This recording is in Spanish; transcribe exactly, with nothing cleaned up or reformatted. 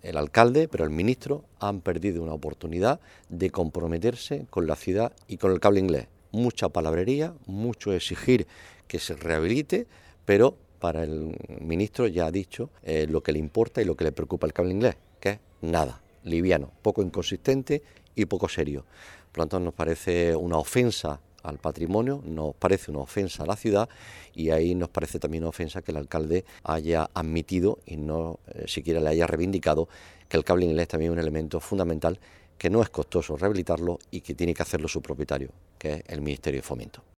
el alcalde, pero el ministro han perdido una oportunidad de comprometerse con la ciudad y con el cable inglés. Mucha palabrería, mucho exigir que se rehabilite, pero para el ministro ya ha dicho eh, lo que le importa y lo que le preocupa el cable inglés, que es nada, liviano, poco inconsistente y poco serio. Por lo tanto, nos parece una ofensa al patrimonio, nos parece una ofensa a la ciudad y ahí nos parece también una ofensa que el alcalde haya admitido y no eh, siquiera le haya reivindicado que el cable inglés también es un elemento fundamental, que no es costoso rehabilitarlo y que tiene que hacerlo su propietario, que es el Ministerio de Fomento.